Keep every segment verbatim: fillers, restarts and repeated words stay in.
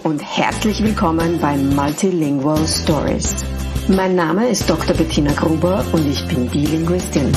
und herzlich willkommen bei Multilingual Stories. Mein Name ist Doktor Bettina Gruber und ich bin die Linguistin.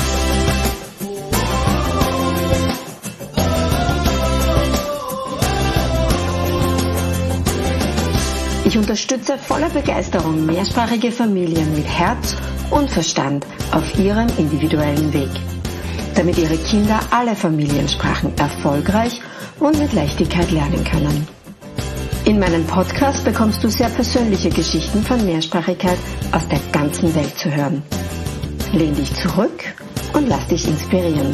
Ich unterstütze voller Begeisterung mehrsprachige Familien mit Herz und Verstand auf ihrem individuellen Weg, damit ihre Kinder alle Familiensprachen erfolgreich und mit Leichtigkeit lernen können. In meinem Podcast bekommst du sehr persönliche Geschichten von Mehrsprachigkeit aus der ganzen Welt zu hören. Lehn dich zurück und lass dich inspirieren.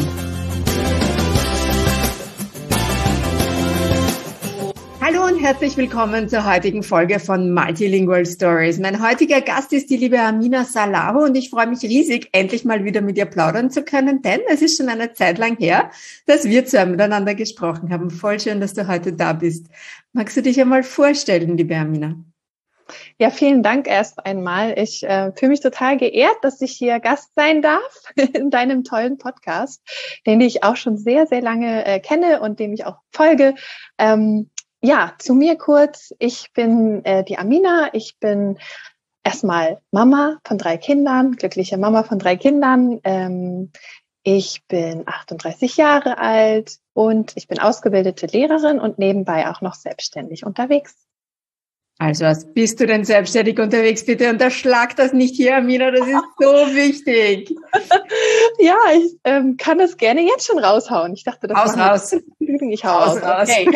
Hallo und herzlich willkommen zur heutigen Folge von Multilingual Stories. Mein heutiger Gast ist die liebe Amina Salaho und ich freue mich riesig, endlich mal wieder mit ihr plaudern zu können, denn es ist schon eine Zeit lang her, dass wir zwei miteinander gesprochen haben. Voll schön, dass du heute da bist. Magst du dich einmal vorstellen, liebe Amina? Ja, vielen Dank erst einmal. Ich äh, fühle mich total geehrt, dass ich hier Gast sein darf in deinem tollen Podcast, den ich auch schon sehr, sehr lange äh, kenne und dem ich auch folge. Ähm, Ja, zu mir kurz. Ich bin äh, die Amina. Ich bin erstmal Mama von drei Kindern, glückliche Mama von drei Kindern. Ähm, ich bin achtunddreißig Jahre alt und ich bin ausgebildete Lehrerin und nebenbei auch noch selbstständig unterwegs. Also, was bist du denn selbstständig unterwegs? Bitte unterschlag das nicht hier, Amina, das ist so wichtig. Ja, ich ähm, kann das gerne jetzt schon raushauen. Ich dachte, das raus, raus. Ich hau raus. raus. Okay.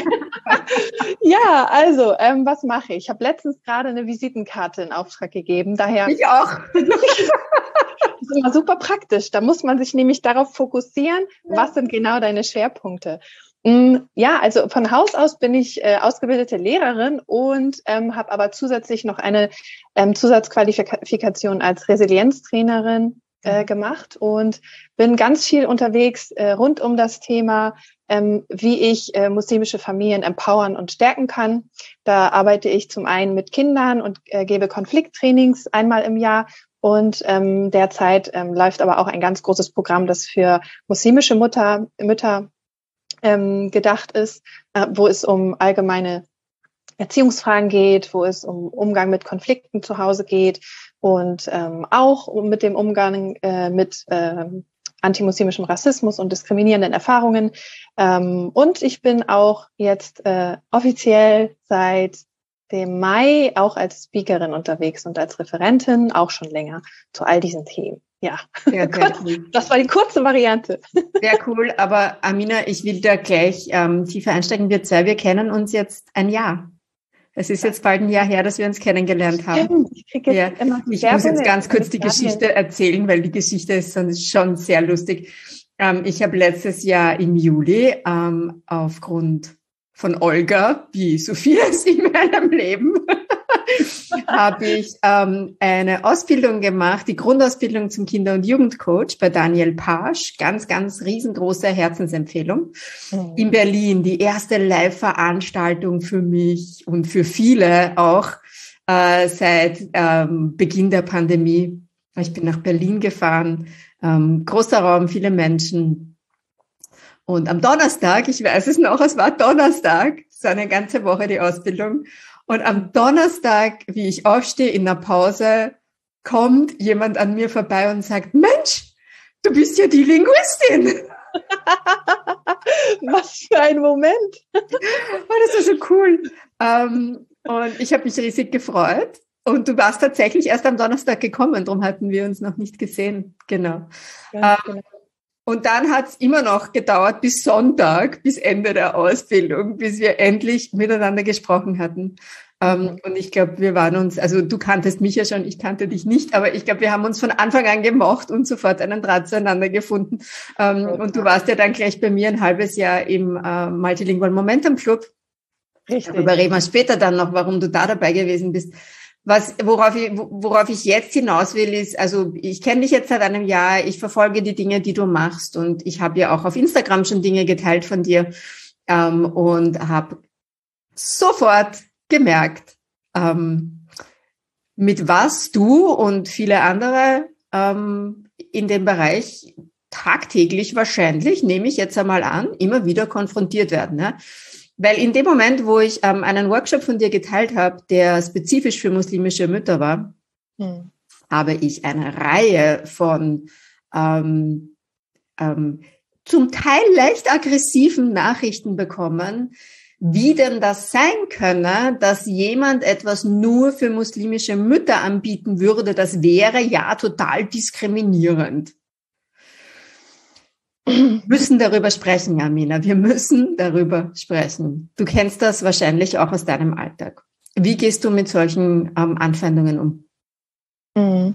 Ja, also, ähm, was mache ich? Ich habe letztens gerade eine Visitenkarte in Auftrag gegeben, daher... Ich auch. Das ist immer super praktisch. Da muss man sich nämlich darauf fokussieren, was sind genau deine Schwerpunkte. Ja, also von Haus aus bin ich äh, ausgebildete Lehrerin und ähm, habe aber zusätzlich noch eine ähm, Zusatzqualifikation als Resilienztrainerin äh, gemacht und bin ganz viel unterwegs äh, rund um das Thema, ähm, wie ich äh, muslimische Familien empowern und stärken kann. Da arbeite ich zum einen mit Kindern und äh, gebe Konflikttrainings einmal im Jahr. Und ähm, derzeit ähm, läuft aber auch ein ganz großes Programm, das für muslimische Mutter, Mütter ähm, gedacht ist, äh, wo es um allgemeine Erziehungsfragen geht, wo es um Umgang mit Konflikten zu Hause geht und ähm, auch um mit dem Umgang äh, mit ähm, antimuslimischem Rassismus und diskriminierenden Erfahrungen. Ähm, und ich bin auch jetzt äh, offiziell seit dem Mai auch als Speakerin unterwegs und als Referentin auch schon länger zu all diesen Themen. Ja, ja, sehr cool. Das war die kurze Variante. Sehr cool, aber Amina, ich will da gleich ähm, tiefer einsteigen. Wir zwei, wir kennen uns jetzt ein Jahr. Es ist jetzt bald ein Jahr her, dass wir uns kennengelernt haben. Ich, krieg jetzt ja. immer ich muss jetzt ganz kurz die Geschichte erzählen, weil die Geschichte ist schon sehr lustig. Ähm, ich habe letztes Jahr im Juli ähm, aufgrund von Olga, wie so vieles in meinem Leben, habe ich ähm, eine Ausbildung gemacht, die Grundausbildung zum Kinder- und Jugendcoach bei Daniel Pasch, ganz, ganz riesengroße Herzensempfehlung, mhm. in Berlin, die erste Live-Veranstaltung für mich und für viele auch äh, seit ähm, Beginn der Pandemie. Ich bin nach Berlin gefahren, ähm, großer Raum, viele Menschen. Und am Donnerstag, ich weiß es noch, es war Donnerstag, es war eine ganze Woche die Ausbildung. Und am Donnerstag, wie ich aufstehe in der Pause, kommt jemand an mir vorbei und sagt, Mensch, du bist ja die Linguistin. Was für ein Moment. Oh, das war so cool. Um, und ich habe mich riesig gefreut. Und du warst tatsächlich erst am Donnerstag gekommen, darum hatten wir uns noch nicht gesehen. Genau. Ja, um, genau. Und dann hat es immer noch gedauert bis Sonntag, bis Ende der Ausbildung, bis wir endlich miteinander gesprochen hatten. Ähm, und ich glaube, wir waren uns, also du kanntest mich ja schon, ich kannte dich nicht, aber ich glaube, wir haben uns von Anfang an gemocht und sofort einen Draht zueinander gefunden. Ähm, ja. Und du warst ja dann gleich bei mir ein halbes Jahr im äh, Multilingual Momentum Club. Richtig. Darüber reden wir später dann noch, warum du da dabei gewesen bist. Was, worauf ich, worauf ich jetzt hinaus will, ist, also ich kenne dich jetzt seit einem Jahr, ich verfolge die Dinge, die du machst und ich habe ja auch auf Instagram schon Dinge geteilt von dir ähm, und habe sofort gemerkt, ähm, mit was du und viele andere ähm, in dem Bereich tagtäglich wahrscheinlich, nehme ich jetzt einmal an, immer wieder konfrontiert werden. Ne? Weil in dem Moment, wo ich ähm, einen Workshop von dir geteilt habe, der spezifisch für muslimische Mütter war, hm. habe ich eine Reihe von ähm, ähm, zum Teil leicht aggressiven Nachrichten bekommen, wie denn das sein könne, dass jemand etwas nur für muslimische Mütter anbieten würde. Das wäre ja total diskriminierend. Wir müssen darüber sprechen, Amina. Wir müssen darüber sprechen. Du kennst das wahrscheinlich auch aus deinem Alltag. Wie gehst du mit solchen ähm, Anfeindungen um?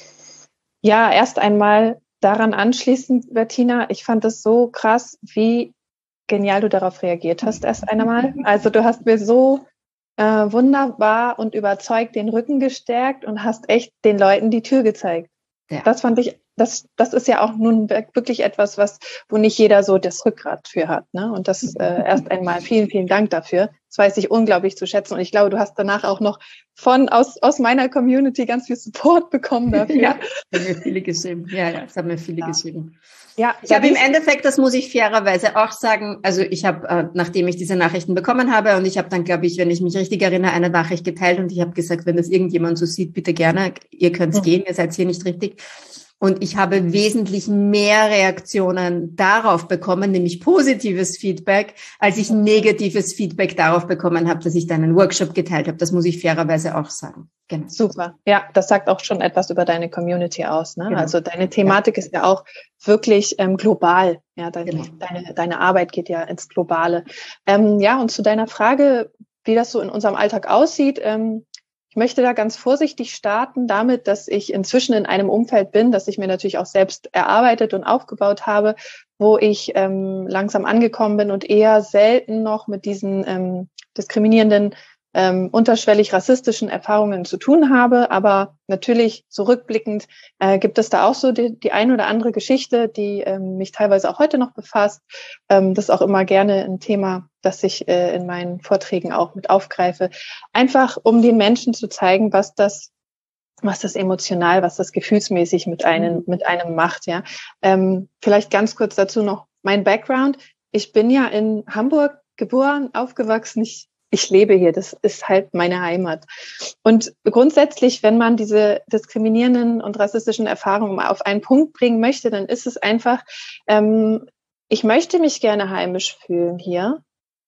Ja, erst einmal daran anschließend, Bettina, ich fand es so krass, wie genial du darauf reagiert hast erst einmal. Also du hast mir so äh, wunderbar und überzeugt den Rücken gestärkt und hast echt den Leuten die Tür gezeigt. Ja. Das fand ich, das, das ist ja auch nun wirklich etwas, was, wo nicht jeder so das Rückgrat für hat, ne? Und das äh, erst einmal vielen, vielen Dank dafür. Das weiß ich unglaublich zu schätzen. Und ich glaube, du hast danach auch noch von, aus, aus meiner Community ganz viel Support bekommen dafür. Ja, das haben mir viele geschrieben. Ja, ja, das haben mir viele ja. geschrieben. Ja, ich habe im Endeffekt, das muss ich fairerweise auch sagen, also ich habe, äh, nachdem ich diese Nachrichten bekommen habe und ich habe dann, glaube ich, wenn ich mich richtig erinnere, eine Nachricht geteilt und ich habe gesagt, wenn das irgendjemand so sieht, bitte gerne, ihr könnt's mhm. gehen, ihr seid hier nicht richtig. Und ich habe wesentlich mehr Reaktionen darauf bekommen, nämlich positives Feedback, als ich negatives Feedback darauf bekommen habe, dass ich deinen Workshop geteilt habe. Das muss ich fairerweise auch sagen. Genau. Super. Ja, das sagt auch schon etwas über deine Community aus, ne? Genau. Also deine Thematik ja. ist ja auch wirklich ähm, global. Ja, deine, genau. deine, deine Arbeit geht ja ins Globale. Ähm, ja, und zu deiner Frage, wie das so in unserem Alltag aussieht, ähm, ich möchte da ganz vorsichtig starten damit, dass ich inzwischen in einem Umfeld bin, das ich mir natürlich auch selbst erarbeitet und aufgebaut habe, wo ich ähm, langsam angekommen bin und eher selten noch mit diesen ähm, diskriminierenden, ähm, unterschwellig rassistischen Erfahrungen zu tun habe. Aber natürlich zurückblickend äh, gibt es da auch so die, die ein oder andere Geschichte, die ähm, mich teilweise auch heute noch befasst. Ähm, das ist auch immer gerne ein Thema, das ich äh, in meinen Vorträgen auch mit aufgreife. Einfach, um den Menschen zu zeigen, was das, was das emotional, was das gefühlsmäßig mit einem, mit einem macht, ja. Ähm, vielleicht ganz kurz dazu noch mein Background. Ich bin ja in Hamburg geboren, aufgewachsen. Ich, ich lebe hier. Das ist halt meine Heimat. Und grundsätzlich, wenn man diese diskriminierenden und rassistischen Erfahrungen auf einen Punkt bringen möchte, dann ist es einfach, ähm, ich möchte mich gerne heimisch fühlen hier.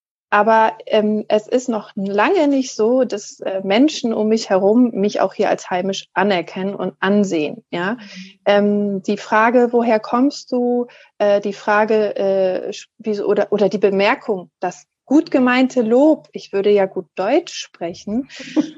Aber ähm, es ist noch lange nicht so, dass äh, Menschen um mich herum mich auch hier als heimisch anerkennen und ansehen. Ja, mhm. ähm, die Frage, woher kommst du? Äh, die Frage, äh, wie, oder oder die Bemerkung, das gut gemeinte Lob. Ich würde ja gut Deutsch sprechen.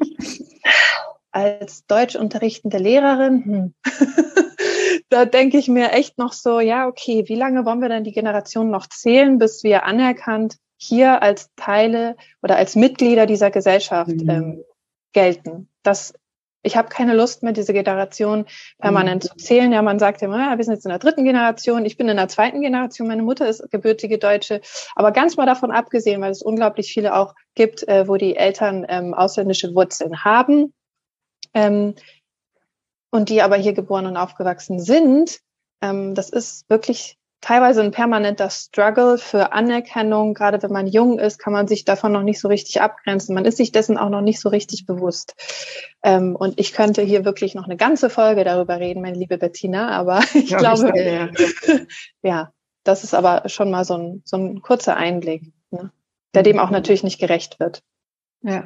Als Deutsch unterrichtende Lehrerin, hm. da denke ich mir echt noch so, ja, okay, wie lange wollen wir denn die Generation noch zählen, bis wir anerkannt hier als Teile oder als Mitglieder dieser Gesellschaft mhm. ähm, gelten. Das, ich habe keine Lust mehr, diese Generation permanent mhm. zu zählen. Ja, man sagt ja immer, ja, wir sind jetzt in der dritten Generation, ich bin in der zweiten Generation, meine Mutter ist gebürtige Deutsche. Aber ganz mal davon abgesehen, weil es unglaublich viele auch gibt, äh, wo die Eltern ähm, ausländische Wurzeln haben ähm, und die aber hier geboren und aufgewachsen sind, ähm, das ist wirklich teilweise ein permanenter Struggle für Anerkennung. Gerade wenn man jung ist, kann man sich davon noch nicht so richtig abgrenzen. Man ist sich dessen auch noch nicht so richtig bewusst. Ähm, und ich könnte hier wirklich noch eine ganze Folge darüber reden, meine liebe Bettina. Aber ich ja, glaube, ich, ja, ja. ja, das ist aber schon mal so ein, so ein kurzer Einblick, ne? Der dem auch natürlich nicht gerecht wird. Ja.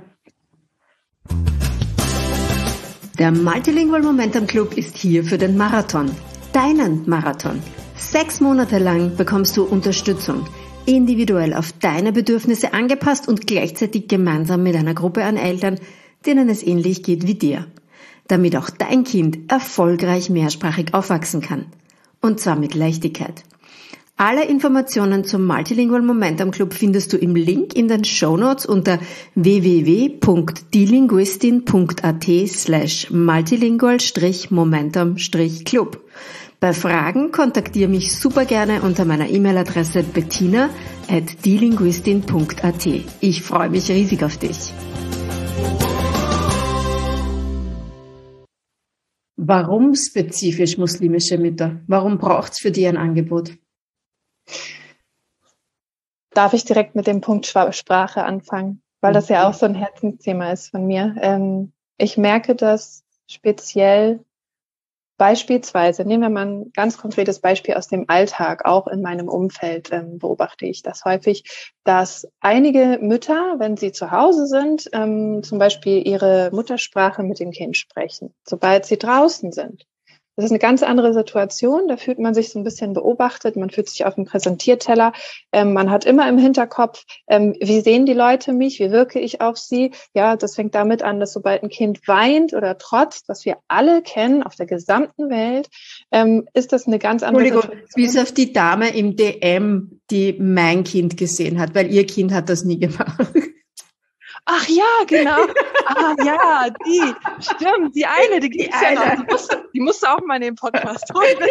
Der Multilingual Momentum Club ist hier für den Marathon. Deinen Marathon. Sechs Monate lang bekommst du Unterstützung, individuell auf deine Bedürfnisse angepasst und gleichzeitig gemeinsam mit einer Gruppe an Eltern, denen es ähnlich geht wie dir, damit auch dein Kind erfolgreich mehrsprachig aufwachsen kann. Und zwar mit Leichtigkeit. Alle Informationen zum Multilingual Momentum Club findest du im Link in den Shownotes unter w w w punkt dielinguistin punkt a t slash multilingual momentum club. Bei Fragen kontaktiere mich super gerne unter meiner E-Mail-Adresse bettina at dielinguistin punkt a t. Ich freue mich riesig auf dich. Warum spezifisch muslimische Mütter? Warum braucht es für die ein Angebot? darf ich direkt mit dem Punkt Sprache anfangen, weil das ja auch so ein Herzensthema ist von mir. Ähm, ich merke das speziell beispielsweise, nehmen wir mal ein ganz konkretes Beispiel aus dem Alltag, auch in meinem Umfeld ähm, beobachte ich das häufig, dass einige Mütter, wenn sie zu Hause sind, ähm, zum Beispiel ihre Muttersprache mit dem Kind sprechen, sobald sie draußen sind. Das ist eine ganz andere Situation, da fühlt man sich so ein bisschen beobachtet, man fühlt sich auf dem Präsentierteller, ähm, man hat immer im Hinterkopf, ähm, wie sehen die Leute mich, wie wirke ich auf sie? Ja, das fängt damit an, dass sobald ein Kind weint oder trotzt, was wir alle kennen auf der gesamten Welt, ähm, ist das eine ganz andere Situation. Bis auf die Dame im D M, die mein Kind gesehen hat, weil ihr Kind hat das nie gemacht. Ach ja, genau. Ah ja, die, stimmt, die eine, die gibt's ja noch. Die musste, die musste auch mal in den Podcast holen.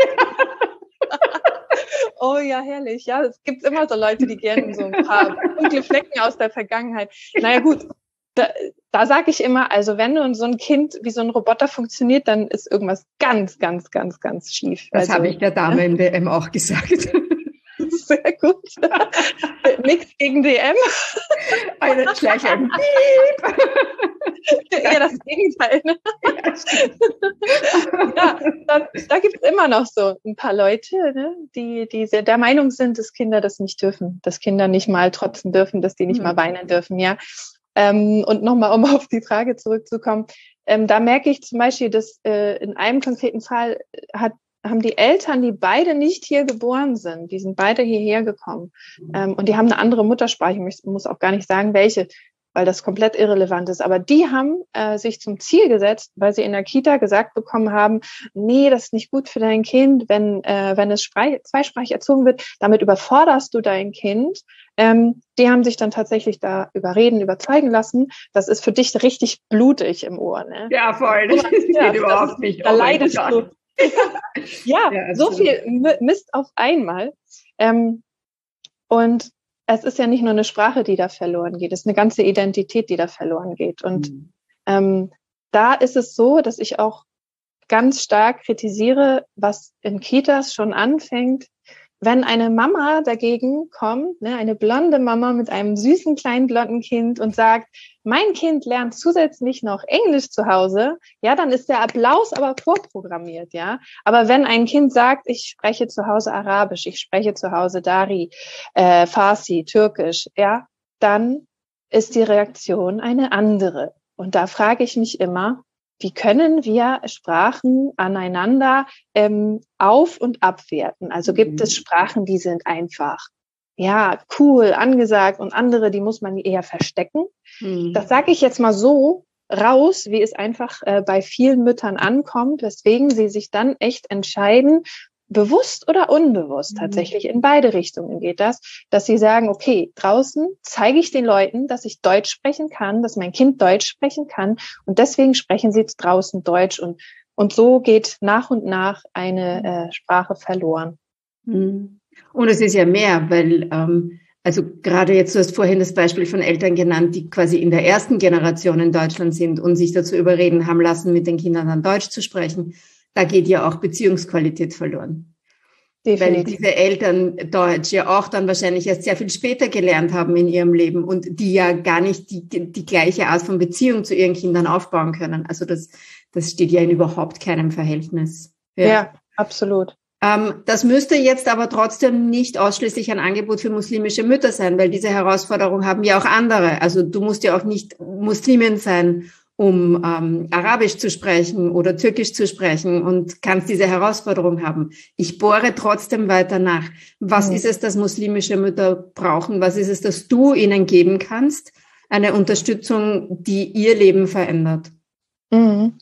Oh ja, herrlich. Ja, es gibt immer so Leute, die gerne so ein paar dunkle Flecken aus der Vergangenheit. Naja gut, da, da sage ich immer, also wenn du so ein Kind wie so ein Roboter funktioniert, dann ist irgendwas ganz, ganz, ganz, ganz schief. Das also, habe ich der Dame im D M auch gesagt. Sehr gut. Nichts gegen D M. Eine gleich ein Piep. Eher das Gegenteil. Ne? Ja, da, da gibt es immer noch so ein paar Leute, ne, die, die sehr der Meinung sind, dass Kinder das nicht dürfen, dass Kinder nicht mal trotzen dürfen, dass die nicht mhm. mal weinen dürfen. Ja. Ähm, und nochmal, um auf die Frage zurückzukommen, ähm, da merke ich zum Beispiel, dass äh, in einem konkreten Fall hat haben die Eltern, die beide nicht hier geboren sind, die sind beide hierher gekommen. Ähm, und die haben eine andere Muttersprache, ich muss auch gar nicht sagen, welche, weil das komplett irrelevant ist. Aber die haben äh, sich zum Ziel gesetzt, weil sie in der Kita gesagt bekommen haben, nee, das ist nicht gut für dein Kind, wenn äh, wenn es sprach- zweisprachig erzogen wird, damit überforderst du dein Kind. Ähm, die haben sich dann tatsächlich da überreden, überzeugen lassen. Das ist für dich richtig blutig im Ohr. Ne? Ja, voll. Das ja, geht überhaupt nicht. Da oh leidest du. Ja, ja so viel Mist auf einmal. Ähm, und es ist ja nicht nur eine Sprache, die da verloren geht, es ist eine ganze Identität, die da verloren geht. Und mhm. ähm, da ist es so, dass ich auch ganz stark kritisiere, was in Kitas schon anfängt, wenn eine Mama dagegen kommt, ne, eine blonde Mama mit einem süßen kleinen blonden Kind und sagt, mein Kind lernt zusätzlich noch Englisch zu Hause, ja, dann ist der Applaus aber vorprogrammiert, ja. Aber wenn ein Kind sagt, ich spreche zu Hause Arabisch, ich spreche zu Hause Dari, äh, Farsi, Türkisch, ja, dann ist die Reaktion eine andere. Und da frage ich mich immer, wie können wir Sprachen aneinander ähm, auf- und abwerten? Also gibt es Sprachen, die sind einfach, ja, cool, angesagt und andere, die muss man eher verstecken. Mhm. Das sage ich jetzt mal so raus, wie es einfach äh, bei vielen Müttern ankommt, weswegen sie sich dann echt entscheiden, bewusst oder unbewusst, tatsächlich in beide Richtungen geht das, dass sie sagen, okay, draußen zeige ich den Leuten, dass ich Deutsch sprechen kann, dass mein Kind Deutsch sprechen kann und deswegen sprechen sie jetzt draußen Deutsch und, und so geht nach und nach eine äh, Sprache verloren. Und es ist ja mehr, weil, ähm, also gerade jetzt, du hast vorhin das Beispiel von Eltern genannt, die quasi in der ersten Generation in Deutschland sind und sich dazu überreden haben lassen, mit den Kindern dann Deutsch zu sprechen. Da geht ja auch Beziehungsqualität verloren. Definitiv. Weil diese Eltern Deutsch ja auch dann wahrscheinlich erst sehr viel später gelernt haben in ihrem Leben und die ja gar nicht die, die gleiche Art von Beziehung zu ihren Kindern aufbauen können. Also das, das steht ja in überhaupt keinem Verhältnis. Ja, ja, absolut. Ähm, das müsste jetzt aber trotzdem nicht ausschließlich ein Angebot für muslimische Mütter sein, weil diese Herausforderung haben ja auch andere. Also du musst ja auch nicht Muslimin sein, um ähm, Arabisch zu sprechen oder Türkisch zu sprechen und kannst diese Herausforderung haben. Ich bohre trotzdem weiter nach. Was mhm. ist es, das muslimische Mütter brauchen? Was ist es, das du ihnen geben kannst? Eine Unterstützung, die ihr Leben verändert. Mhm.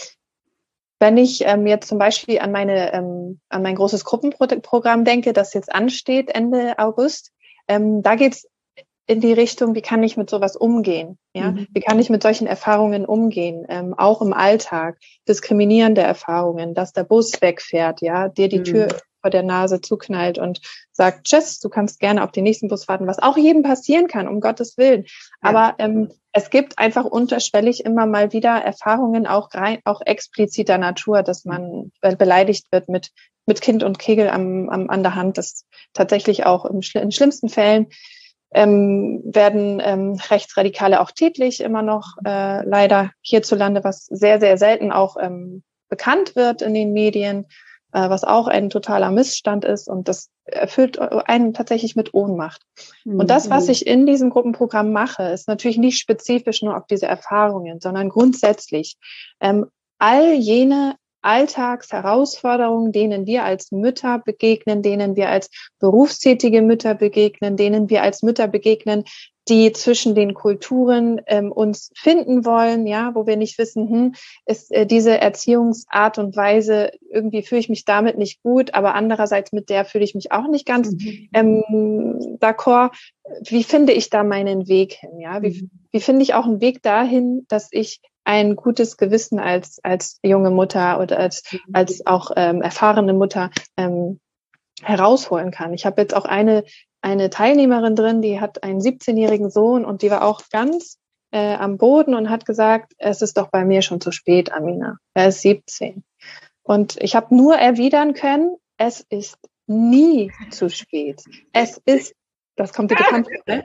Wenn ich ähm, jetzt zum Beispiel an meine ähm, an mein großes Gruppenprogramm denke, das jetzt ansteht Ende August, ähm, da geht's in die Richtung, wie kann ich mit sowas umgehen? Ja, mhm. Wie kann ich mit solchen Erfahrungen umgehen? Ähm, auch im Alltag, diskriminierende Erfahrungen, dass der Bus wegfährt, ja, dir die mhm. Tür vor der Nase zuknallt und sagt, tschüss, du kannst gerne auf den nächsten Bus warten, was auch jedem passieren kann, um Gottes Willen. Ja. Aber ähm, es gibt einfach unterschwellig immer mal wieder Erfahrungen, auch rein, auch expliziter Natur, dass man beleidigt wird mit mit Kind und Kegel am, am an der Hand, das tatsächlich auch im, in schlimmsten Fällen ähm, werden ähm, Rechtsradikale auch tätlich immer noch, äh, leider hierzulande, was sehr, sehr selten auch ähm, bekannt wird in den Medien, äh, was auch ein totaler Missstand ist, und das erfüllt einen tatsächlich mit Ohnmacht. Mhm. Und das, was ich in diesem Gruppenprogramm mache, ist natürlich nicht spezifisch nur auf diese Erfahrungen, sondern grundsätzlich ähm, all jene Alltagsherausforderungen, denen wir als Mütter begegnen, denen wir als berufstätige Mütter begegnen, denen wir als Mütter begegnen, die zwischen den Kulturen ähm, uns finden wollen, ja, wo wir nicht wissen, hm, ist äh, diese Erziehungsart und Weise, irgendwie fühle ich mich damit nicht gut, aber andererseits mit der fühle ich mich auch nicht ganz mhm. ähm, d'accord. Wie finde ich da meinen Weg hin, ja? Wie, mhm. wie finde ich auch einen Weg dahin, dass ich ein gutes Gewissen als als junge Mutter oder als als auch ähm, erfahrene Mutter ähm, herausholen kann. Ich habe jetzt auch eine eine Teilnehmerin drin, die hat einen siebzehnjährigen Sohn, und die war auch ganz äh, am Boden und hat gesagt, es ist doch bei mir schon zu spät, Amina. Er ist siebzehn. Und ich habe nur erwidern können, es ist nie zu spät. Es ist, das kommt dir bekannt vor, ne?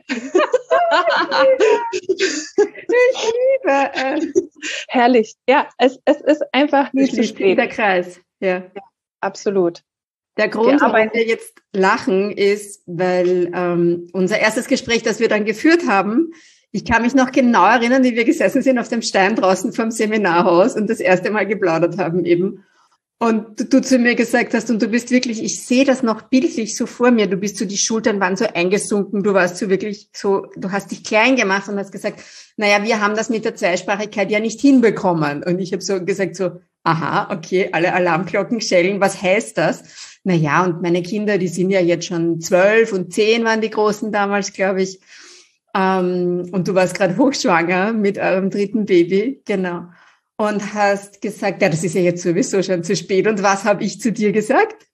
Ich liebe es. Herrlich. Ja, es, es ist einfach nie zu spät. Der Kreis, ja. Ja, absolut. Der Grund, warum wir jetzt lachen, ist, weil ähm, unser erstes Gespräch, das wir dann geführt haben, ich kann mich noch genau erinnern, wie wir gesessen sind auf dem Stein draußen vom Seminarhaus und das erste Mal geplaudert haben eben. Und du zu mir gesagt hast, und du bist wirklich, ich sehe das noch bildlich so vor mir, du bist so, die Schultern waren so eingesunken, du warst so wirklich so, du hast dich klein gemacht und hast gesagt, naja, wir haben das mit der Zweisprachigkeit ja nicht hinbekommen. Und ich habe so gesagt so, aha, okay, alle Alarmglocken schellen, was heißt das? Naja, und meine Kinder, die sind ja jetzt schon zwölf und zehn waren die Großen damals, glaube ich. Ähm, und du warst gerade hochschwanger mit eurem dritten Baby, genau. Und hast gesagt, ja, das ist ja jetzt sowieso schon zu spät. Und was habe ich zu dir gesagt?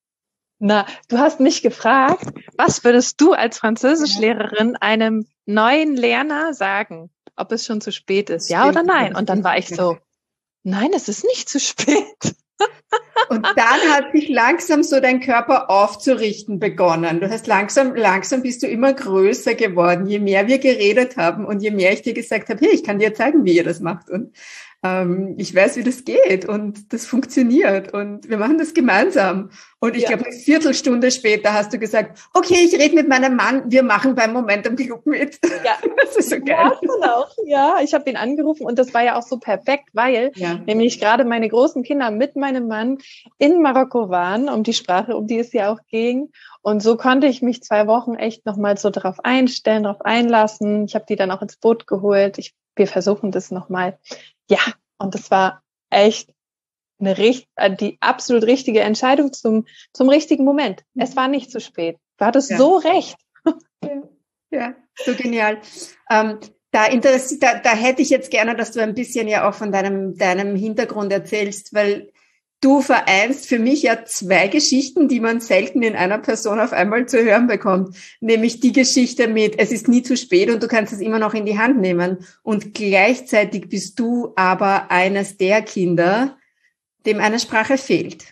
Na, du hast mich gefragt, was würdest du als Französischlehrerin einem neuen Lerner sagen, ob es schon zu spät ist, ja oder nein? Und dann war ich so, nein, es ist nicht zu spät. Und dann hat sich langsam so dein Körper aufzurichten begonnen. Du hast langsam, langsam bist du immer größer geworden, je mehr wir geredet haben und je mehr ich dir gesagt habe, hey, ich kann dir zeigen, wie ihr das macht. Und ähm, ich weiß, wie das geht und das funktioniert und wir machen das gemeinsam. Und ich ja. glaube, eine Viertelstunde später hast du gesagt, okay, ich rede mit meinem Mann, wir machen beim Momentum Club mit. Ja, das ist so geil. Ja, auch. Ja, ich habe ihn angerufen und das war ja auch so perfekt, weil ja. nämlich gerade meine großen Kinder mit meinem Mann in Marokko waren, um die Sprache, um die es ja auch ging. Und so konnte ich mich zwei Wochen echt nochmal so darauf einstellen, darauf einlassen. Ich habe die dann auch ins Boot geholt. Ich, wir versuchen das nochmal. Ja, und das war echt eine die absolut richtige Entscheidung zum zum richtigen Moment. Es war nicht zu spät. Du hattest ja. so recht. Ja, ja, so genial. Ähm, da, interessiert, da, da hätte ich jetzt gerne, dass du ein bisschen ja auch von deinem deinem Hintergrund erzählst, weil du vereinst für mich ja zwei Geschichten, die man selten in einer Person auf einmal zu hören bekommt. Nämlich die Geschichte mit, es ist nie zu spät und du kannst es immer noch in die Hand nehmen. Und gleichzeitig bist du aber eines der Kinder, dem eine Sprache fehlt.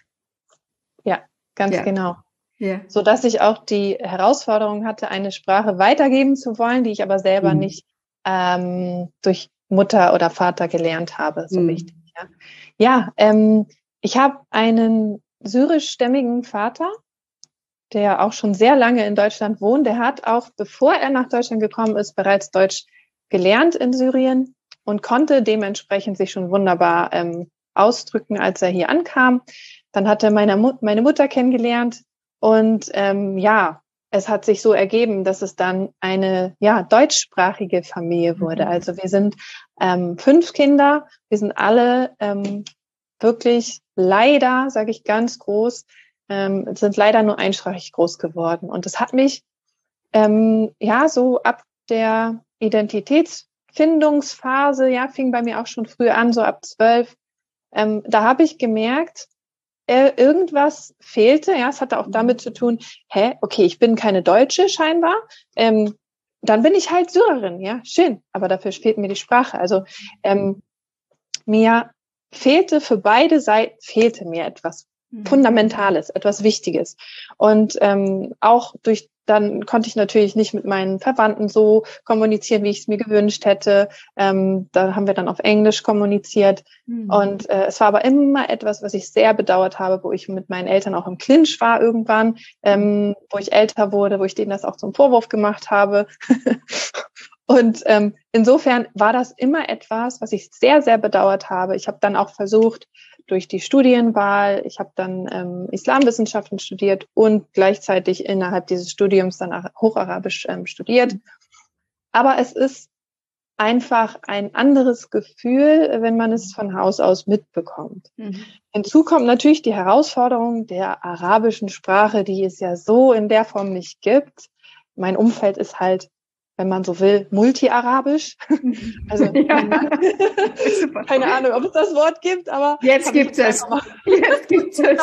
Ja, ganz ja. genau. Ja. So dass ich auch die Herausforderung hatte, eine Sprache weitergeben zu wollen, die ich aber selber mhm. nicht ähm, durch Mutter oder Vater gelernt habe. So mhm. wichtig. Ja, ja ähm, ich habe einen syrischstämmigen Vater, der auch schon sehr lange in Deutschland wohnt. Der hat auch, bevor er nach Deutschland gekommen ist, bereits Deutsch gelernt in Syrien und konnte dementsprechend sich schon wunderbar ähm, ausdrücken, als er hier ankam. Dann hat er meine, Mut- meine Mutter kennengelernt und ähm, ja, es hat sich so ergeben, dass es dann eine ja deutschsprachige Familie wurde. Mhm. Also wir sind ähm, fünf Kinder, wir sind alle ähm, wirklich leider, sage ich ganz groß, ähm, sind leider nur einsprachig groß geworden. Und das hat mich ähm, ja so ab der Identitätsfindungsphase, ja, fing bei mir auch schon früh an, so ab zwölf. Ähm, da habe ich gemerkt, äh, irgendwas fehlte. Ja, es hatte auch damit zu tun, hä, okay, ich bin keine Deutsche scheinbar. Ähm, dann bin ich halt Syrerin, ja, schön. Aber dafür fehlt mir die Sprache. Also ähm, mir fehlte für beide Seiten, fehlte mir etwas. Fundamentales, etwas Wichtiges. Und ähm, auch durch, dann konnte ich natürlich nicht mit meinen Verwandten so kommunizieren, wie ich es mir gewünscht hätte. Ähm, da haben wir dann auf Englisch kommuniziert. Mhm. Und äh, es war aber immer etwas, was ich sehr bedauert habe, wo ich mit meinen Eltern auch im Clinch war irgendwann, ähm, wo ich älter wurde, wo ich denen das auch zum Vorwurf gemacht habe. Und ähm, insofern war das immer etwas, was ich sehr, sehr bedauert habe. Ich habe dann auch versucht, durch die Studienwahl, ich habe dann ähm, Islamwissenschaften studiert und gleichzeitig innerhalb dieses Studiums dann Hocharabisch ähm, studiert. Aber es ist einfach ein anderes Gefühl, wenn man es von Haus aus mitbekommt. Mhm. Hinzu kommt natürlich die Herausforderung der arabischen Sprache, die es ja so in der Form nicht gibt. Mein Umfeld ist halt, wenn man so will, multi-arabisch. Also ja. Keine Ahnung, ob es das Wort gibt, aber jetzt gibt es. Jetzt gibt es.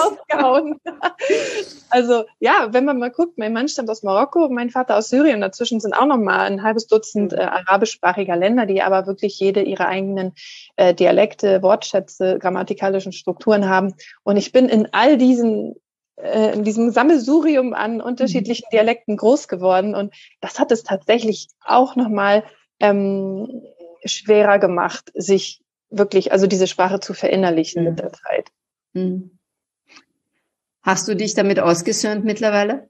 Also ja, wenn man mal guckt, mein Mann stammt aus Marokko, mein Vater aus Syrien. Dazwischen sind auch noch mal ein halbes Dutzend äh, arabischsprachiger Länder, die aber wirklich jede ihre eigenen äh, Dialekte, Wortschätze, grammatikalischen Strukturen haben. Und ich bin in all diesen in diesem Sammelsurium an unterschiedlichen Dialekten groß geworden. Und das hat es tatsächlich auch nochmal ähm, schwerer gemacht, sich wirklich, also diese Sprache zu verinnerlichen mhm. mit der Zeit. Mhm. Hast du dich damit ausgesöhnt mittlerweile?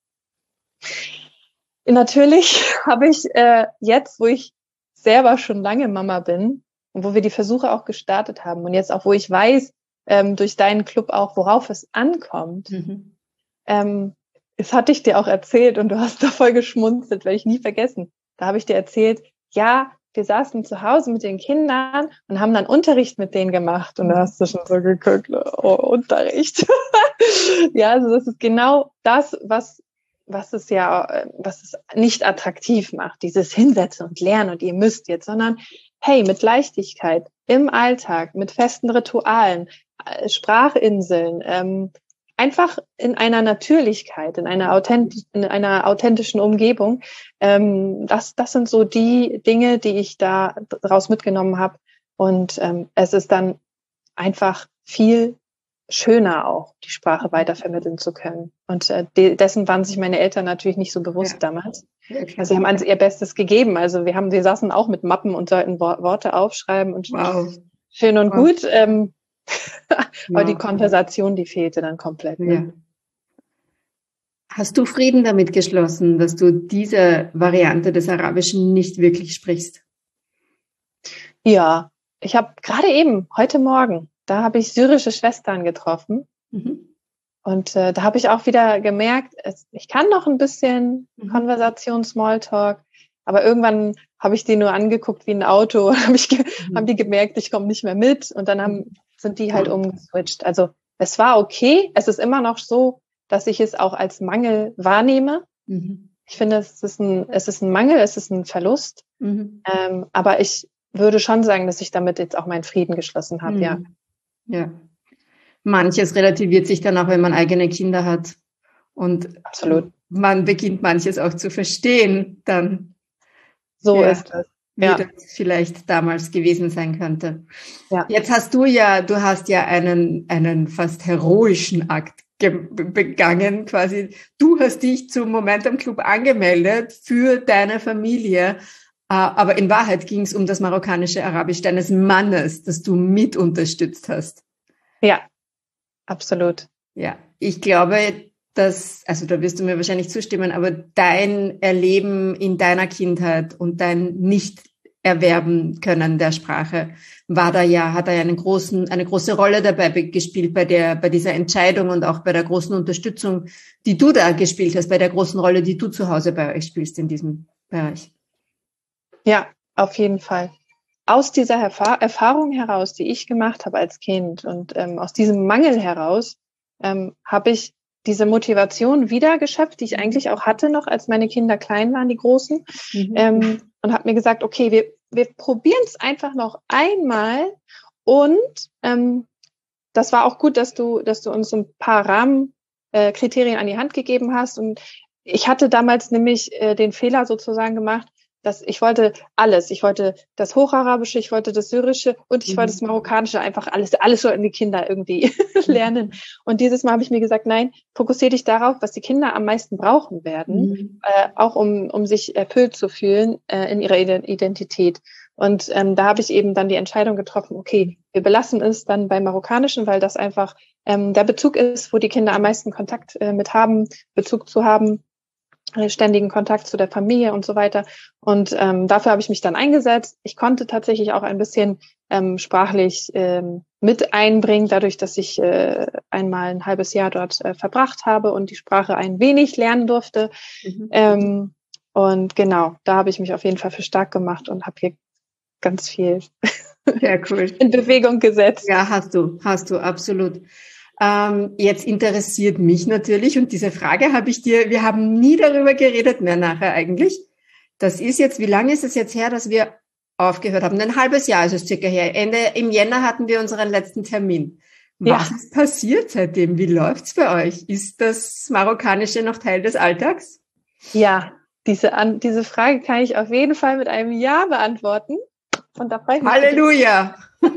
Natürlich habe ich äh, jetzt, wo ich selber schon lange Mama bin und wo wir die Versuche auch gestartet haben und jetzt auch, wo ich weiß, Ähm, durch deinen Club auch, worauf es ankommt. Mhm. Ähm, das hatte ich dir auch erzählt und du hast da voll geschmunzelt, werde ich nie vergessen. Da habe ich dir erzählt, ja, wir saßen zu Hause mit den Kindern und haben dann Unterricht mit denen gemacht. Und da hast du schon so geguckt, oh, Unterricht. Ja, also das ist genau das, was was es ja, was es nicht attraktiv macht, dieses Hinsetzen und Lernen und ihr müsst jetzt, sondern hey, mit Leichtigkeit, im Alltag, mit festen Ritualen, Sprachinseln, ähm, einfach in einer Natürlichkeit, in einer, authent- in einer authentischen Umgebung. Ähm, das, das sind so die Dinge, die ich da daraus mitgenommen habe. Und ähm, es ist dann einfach viel schöner auch, die Sprache weitervermitteln zu können. Und äh, de- dessen waren sich meine Eltern natürlich nicht so bewusst ja. damals. Also sie haben also ihr Bestes gegeben. Also wir haben, wir saßen auch mit Mappen und sollten Wo- Worte aufschreiben und wow. schön und wow. gut. Ähm, aber wow. die Konversation, die fehlte dann komplett. Ne? Ja. Hast du Frieden damit geschlossen, dass du diese Variante des Arabischen nicht wirklich sprichst? Ja, ich habe gerade eben, heute Morgen, da habe ich syrische Schwestern getroffen. Mhm. Und äh, da habe ich auch wieder gemerkt, es, ich kann noch ein bisschen mhm. Konversation, Smalltalk, aber irgendwann habe ich die nur angeguckt wie ein Auto, habe ich ge- mhm. haben die gemerkt, ich komme nicht mehr mit und dann haben, sind die halt umgeswitcht. Also es war okay, es ist immer noch so, dass ich es auch als Mangel wahrnehme. Mhm. Ich finde, es ist ein, es ist ein Mangel, es ist ein Verlust, mhm. ähm, aber ich würde schon sagen, dass ich damit jetzt auch meinen Frieden geschlossen habe, mhm. ja. Ja. Manches relativiert sich dann auch, wenn man eigene Kinder hat. Und absolut. Man beginnt manches auch zu verstehen, dann. So ja, ist es. Wie ja. das vielleicht damals gewesen sein könnte. Ja. Jetzt hast du ja, du hast ja einen, einen fast heroischen Akt ge- begangen, quasi. Du hast dich zum Momentum Club angemeldet für deine Familie. Aber in Wahrheit ging es um das marokkanische Arabisch deines Mannes, das du mit unterstützt hast. Ja, absolut. Ja, ich glaube, dass, also da wirst du mir wahrscheinlich zustimmen, aber dein Erleben in deiner Kindheit und dein Nicht-Erwerben können der Sprache war da ja, hat da ja einen großen, eine große Rolle dabei gespielt bei der, bei dieser Entscheidung und auch bei der großen Unterstützung, die du da gespielt hast, bei der großen Rolle, die du zu Hause bei euch spielst in diesem Bereich. Ja, auf jeden Fall. Aus dieser Erfahr- Erfahrung heraus, die ich gemacht habe als Kind und ähm, aus diesem Mangel heraus, ähm, habe ich diese Motivation wieder geschöpft, die ich eigentlich auch hatte noch, als meine Kinder klein waren, die Großen, mhm. ähm, und habe mir gesagt, okay, wir, wir probieren es einfach noch einmal und ähm, das war auch gut, dass du, dass du uns so ein paar Rahmenkriterien äh, an die Hand gegeben hast und ich hatte damals nämlich äh, den Fehler sozusagen gemacht, das, ich wollte alles. Ich wollte das Hocharabische, ich wollte das Syrische und ich mhm. wollte das Marokkanische, einfach alles, alles sollten die Kinder irgendwie lernen. Und dieses Mal habe ich mir gesagt, nein, fokussiere dich darauf, was die Kinder am meisten brauchen werden, mhm. äh, auch um, um sich erfüllt zu fühlen äh, in ihrer Identität. Und ähm, da habe ich eben dann die Entscheidung getroffen, okay, wir belassen es dann beim Marokkanischen, weil das einfach ähm, der Bezug ist, wo die Kinder am meisten Kontakt äh, mit haben, Bezug zu haben, äh, ständigen Kontakt zu der Familie und so weiter. Und ähm, dafür habe ich mich dann eingesetzt. Ich konnte tatsächlich auch ein bisschen ähm, sprachlich ähm, mit einbringen, dadurch, dass ich äh, einmal ein halbes Jahr dort äh, verbracht habe und die Sprache ein wenig lernen durfte. Mhm. Ähm, und genau, da habe ich mich auf jeden Fall für stark gemacht und habe hier ganz viel Sehr cool. in Bewegung gesetzt. Ja, hast du, hast du, absolut. Ähm, jetzt interessiert mich natürlich, und diese Frage habe ich dir, wir haben nie darüber geredet mehr nachher eigentlich. Das ist jetzt, wie lange ist es jetzt her, dass wir aufgehört haben? Ein halbes Jahr ist es circa her. Ende, im Jänner hatten wir unseren letzten Termin. Was ja. ist passiert seitdem? Wie läuft's bei euch? Ist das Marokkanische noch Teil des Alltags? Ja, diese, an, diese Frage kann ich auf jeden Fall mit einem Ja beantworten. Und da freue ich mich. Halleluja!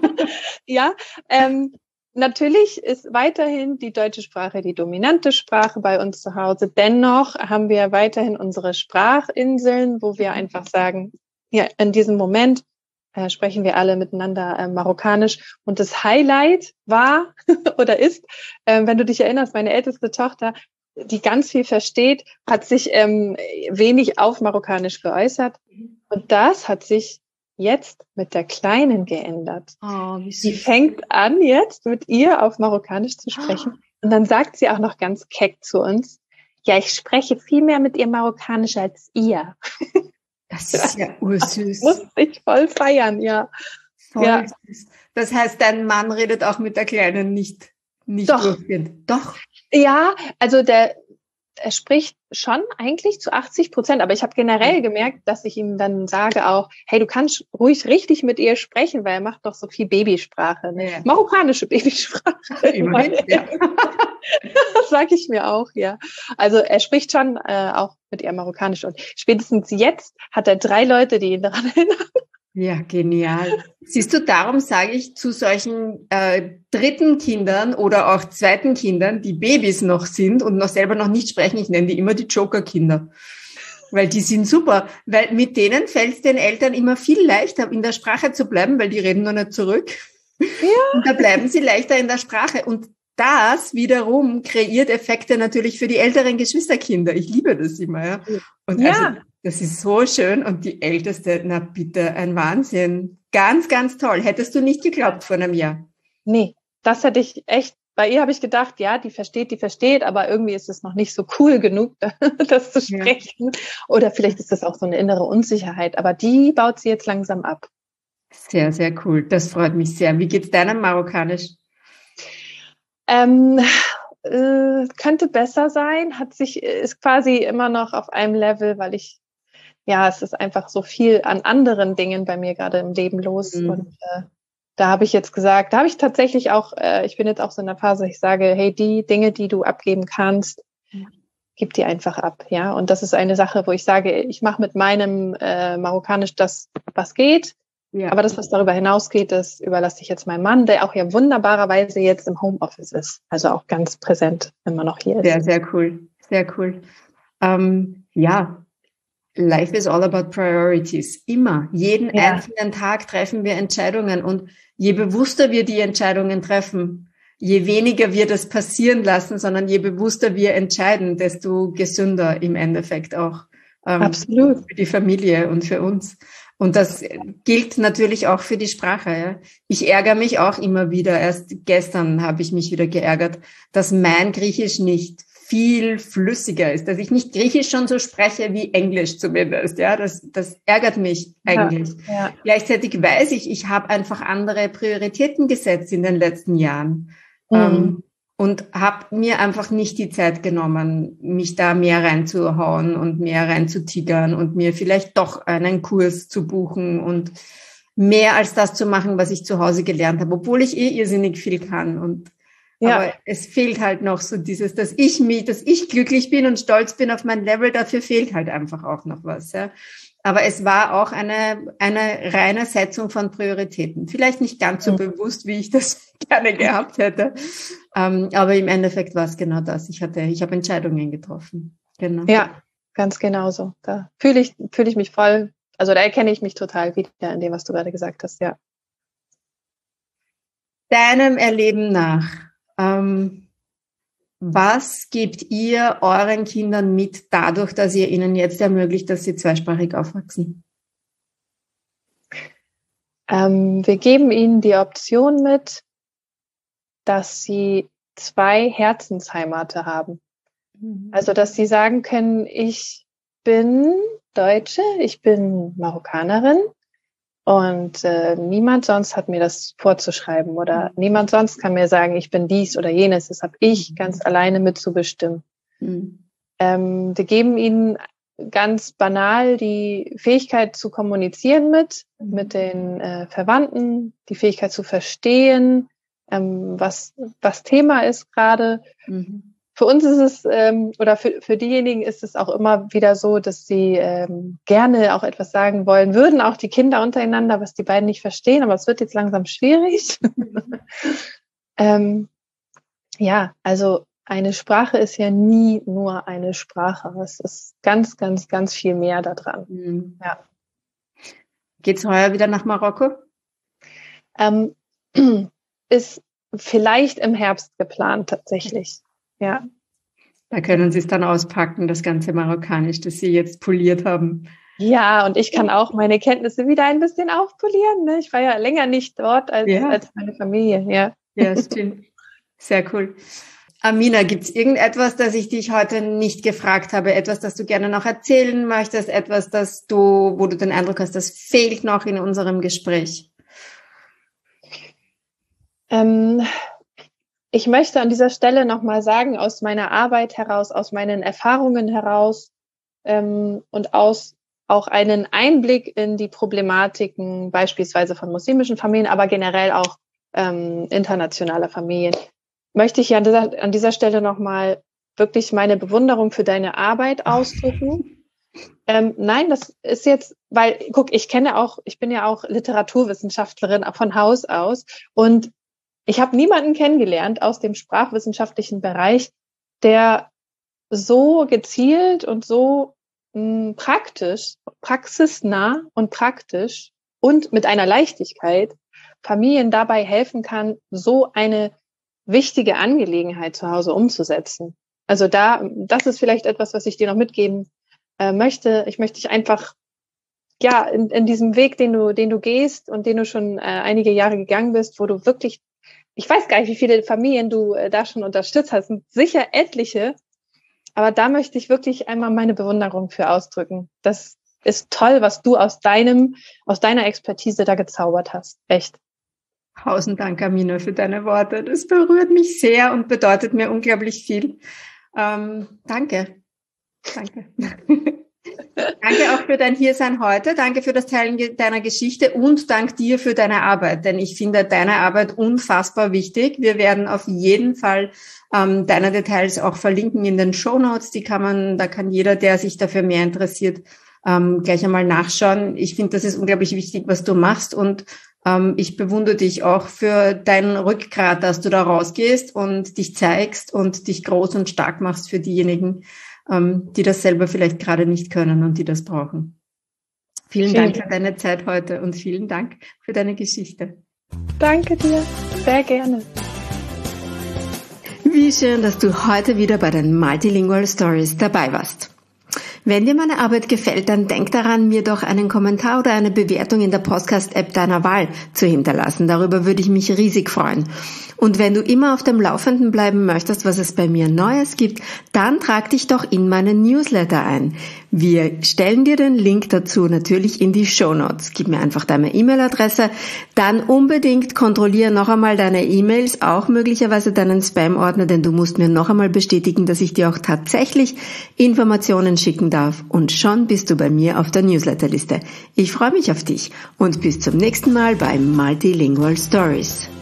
Ja, ähm, natürlich ist weiterhin die deutsche Sprache die dominante Sprache bei uns zu Hause. Dennoch haben wir weiterhin unsere Sprachinseln, wo wir einfach sagen, ja, in diesem Moment äh, sprechen wir alle miteinander äh, Marokkanisch. Und das Highlight war oder ist, äh, wenn du dich erinnerst, meine älteste Tochter, die ganz viel versteht, hat sich ähm, wenig auf Marokkanisch geäußert. Und das hat sich jetzt mit der Kleinen geändert. Oh, wie süß. Die fängt an, jetzt mit ihr auf Marokkanisch zu sprechen. Oh. Und dann sagt sie auch noch ganz keck zu uns, ja, ich spreche viel mehr mit ihr Marokkanisch als ihr. Das ist ja ursüß. Das muss ich voll feiern, ja. Voll ja. süß. Das heißt, dein Mann redet auch mit der Kleinen nicht, nicht Doch. durchgehend. Doch. Ja, also der, er spricht schon eigentlich zu achtzig Prozent, aber ich habe generell gemerkt, dass ich ihm dann sage auch, hey, du kannst ruhig richtig mit ihr sprechen, weil er macht doch so viel Babysprache, ne? Ja. Marokkanische Babysprache. Immerhin, ja. Das sage ich mir auch, ja. Also er spricht schon äh, auch mit ihr Marokkanisch und spätestens jetzt hat er drei Leute, die ihn daran erinnern. Ja, genial. Siehst du, darum sage ich zu solchen äh, dritten Kindern oder auch zweiten Kindern, die Babys noch sind und noch selber noch nicht sprechen, ich nenne die immer die Joker-Kinder. Weil die sind super, weil mit denen fällt es den Eltern immer viel leichter, in der Sprache zu bleiben, weil die reden noch nicht zurück. Ja. Und da bleiben sie leichter in der Sprache. Und das wiederum kreiert Effekte natürlich für die älteren Geschwisterkinder. Ich liebe das immer, ja. Und ja. also, das ist so schön. Und die Älteste, na bitte, ein Wahnsinn. Ganz, ganz toll. Hättest du nicht geglaubt vor einem Jahr? Nee, das hätte ich echt, bei ihr habe ich gedacht, ja, die versteht, die versteht, aber irgendwie ist es noch nicht so cool genug, das zu sprechen. Ja. Oder vielleicht ist das auch so eine innere Unsicherheit, aber die baut sie jetzt langsam ab. Sehr, sehr cool. Das freut mich sehr. Wie geht's deinem Marokkanisch? Ähm, äh, könnte besser sein, hat sich, ist quasi immer noch auf einem Level, weil ich, ja, es ist einfach so viel an anderen Dingen bei mir gerade im Leben los. Mhm. Und äh, da habe ich jetzt gesagt, da habe ich tatsächlich auch, äh, ich bin jetzt auch so in der Phase, ich sage, hey, die Dinge, die du abgeben kannst, mhm. gib die einfach ab, ja. Und das ist eine Sache, wo ich sage, ich mache mit meinem äh, Marokkanisch das, was geht. Ja. Aber das, was darüber hinausgeht, das überlasse ich jetzt meinem Mann, der auch ja wunderbarerweise jetzt im Homeoffice ist. Also auch ganz präsent immer noch hier ist. Sehr, sehr cool. Sehr cool. Ähm, ja, life is all about priorities. Immer. Jeden ja. einzelnen Tag treffen wir Entscheidungen. Und je bewusster wir die Entscheidungen treffen, je weniger wir das passieren lassen, sondern je bewusster wir entscheiden, desto gesünder im Endeffekt auch. Ähm, Absolut. Für die Familie und für uns. Und das gilt natürlich auch für die Sprache. Ja. Ich ärgere mich auch immer wieder. Erst gestern habe ich mich wieder geärgert, dass mein Griechisch nicht viel flüssiger ist, dass ich nicht Griechisch schon so spreche wie Englisch zumindest. Ja, das, das ärgert mich eigentlich. Ja, ja. Gleichzeitig weiß ich, ich habe einfach andere Prioritäten gesetzt in den letzten Jahren. Mhm. Ähm, und habe mir einfach nicht die Zeit genommen, mich da mehr reinzuhauen und mehr reinzutigern und mir vielleicht doch einen Kurs zu buchen und mehr als das zu machen, was ich zu Hause gelernt habe, obwohl ich eh irrsinnig viel kann. Und Ja. Aber es fehlt halt noch so dieses, dass ich mich, dass ich glücklich bin und stolz bin auf mein Level, dafür fehlt halt einfach auch noch was, ja. Aber es war auch eine, eine reine Setzung von Prioritäten. Vielleicht nicht ganz so mhm. bewusst, wie ich das gerne gehabt hätte. Ähm, aber im Endeffekt war es genau das. Ich hatte, ich habe Entscheidungen getroffen. Genau. Ja, ganz genauso. Da fühle ich, fühle ich mich voll, also da erkenne ich mich total wieder in dem, was du gerade gesagt hast, ja. Deinem Erleben nach, ähm, was gebt ihr euren Kindern mit dadurch, dass ihr ihnen jetzt ermöglicht, dass sie zweisprachig aufwachsen? Ähm, wir geben ihnen die Option mit, dass sie zwei Herzensheimate haben. Mhm. Also, dass sie sagen können, ich bin Deutsche, ich bin Marokkanerin und äh, niemand sonst hat mir das vorzuschreiben oder mhm. niemand sonst kann mir sagen, ich bin dies oder jenes. Das habe ich mhm. ganz alleine mitzubestimmen. Mhm. Ähm, wir geben ihnen ganz banal die Fähigkeit zu kommunizieren mit, mhm. mit den äh, Verwandten, die Fähigkeit zu verstehen, ähm, was, was Thema ist gerade. Mhm. Für uns ist es, ähm, oder für, für diejenigen ist es auch immer wieder so, dass sie ähm, gerne auch etwas sagen wollen würden, auch die Kinder untereinander, was die beiden nicht verstehen, aber es wird jetzt langsam schwierig. ähm, ja, also eine Sprache ist ja nie nur eine Sprache. Es ist ganz, ganz, ganz viel mehr da dran. Mhm. Ja. Geht's heuer wieder nach Marokko? Ähm, ist vielleicht im Herbst geplant, tatsächlich. Ja. Da können Sie es dann auspacken, das ganze Marokkanisch, das Sie jetzt poliert haben. Ja, und ich kann auch meine Kenntnisse wieder ein bisschen aufpolieren. Ne? Ich war ja länger nicht dort als, ja. als meine Familie. Ja, ja, stimmt. Sehr cool. Amina, gibt es irgendetwas, das ich dich heute nicht gefragt habe? Etwas, das du gerne noch erzählen möchtest? Etwas, das du, wo du den Eindruck hast, das fehlt noch in unserem Gespräch? Ähm, ich möchte an dieser Stelle nochmal sagen, aus meiner Arbeit heraus, aus meinen Erfahrungen heraus ähm, und aus auch einen Einblick in die Problematiken beispielsweise von muslimischen Familien, aber generell auch ähm, internationaler Familien, möchte ich ja an dieser, an dieser Stelle nochmal wirklich meine Bewunderung für deine Arbeit ausdrücken. Ähm, nein, das ist jetzt, weil, guck, ich kenne auch, ich bin ja auch Literaturwissenschaftlerin von Haus aus und ich habe niemanden kennengelernt aus dem sprachwissenschaftlichen Bereich, der so gezielt und so mh, praktisch, praxisnah und praktisch und mit einer Leichtigkeit Familien dabei helfen kann, so eine wichtige Angelegenheit zu Hause umzusetzen. Also da, das ist vielleicht etwas, was ich dir noch mitgeben äh, möchte. Ich möchte dich einfach, ja, in, in diesem Weg, den du, den du gehst und den du schon äh, einige Jahre gegangen bist, wo du wirklich, ich weiß gar nicht, wie viele Familien du äh, da schon unterstützt hast, sind sicher etliche, aber da möchte ich wirklich einmal meine Bewunderung für ausdrücken. Das ist toll, was du aus deinem, aus deiner Expertise da gezaubert hast. Echt. Tausend Dank, Amina, für deine Worte. Das berührt mich sehr und bedeutet mir unglaublich viel. Ähm, danke. Danke. Danke auch für dein Hiersein heute. Danke für das Teilen deiner Geschichte und dank dir für deine Arbeit, denn ich finde deine Arbeit unfassbar wichtig. Wir werden auf jeden Fall ähm, deine Details auch verlinken in den Shownotes. Die kann man, da kann jeder, der sich dafür mehr interessiert, ähm, gleich einmal nachschauen. Ich finde, das ist unglaublich wichtig, was du machst und ähm, ich bewundere dich auch für dein Rückgrat, dass du da rausgehst und dich zeigst und dich groß und stark machst für diejenigen, die das selber vielleicht gerade nicht können und die das brauchen. Vielen, vielen Dank für deine Zeit heute und vielen Dank für deine Geschichte. Danke dir, sehr gerne. Wie schön, dass du heute wieder bei den Multilingual Stories dabei warst. Wenn dir meine Arbeit gefällt, dann denk daran, mir doch einen Kommentar oder eine Bewertung in der Podcast-App deiner Wahl zu hinterlassen. Darüber würde ich mich riesig freuen. Und wenn du immer auf dem Laufenden bleiben möchtest, was es bei mir Neues gibt, dann trag dich doch in meinen Newsletter ein. Wir stellen dir den Link dazu natürlich in die Shownotes. Gib mir einfach deine E-Mail-Adresse. Dann unbedingt kontrolliere noch einmal deine E-Mails, auch möglicherweise deinen Spam-Ordner, denn du musst mir noch einmal bestätigen, dass ich dir auch tatsächlich Informationen schicken darf. Und schon bist du bei mir auf der Newsletterliste. Ich freue mich auf dich und bis zum nächsten Mal bei Multilingual Stories.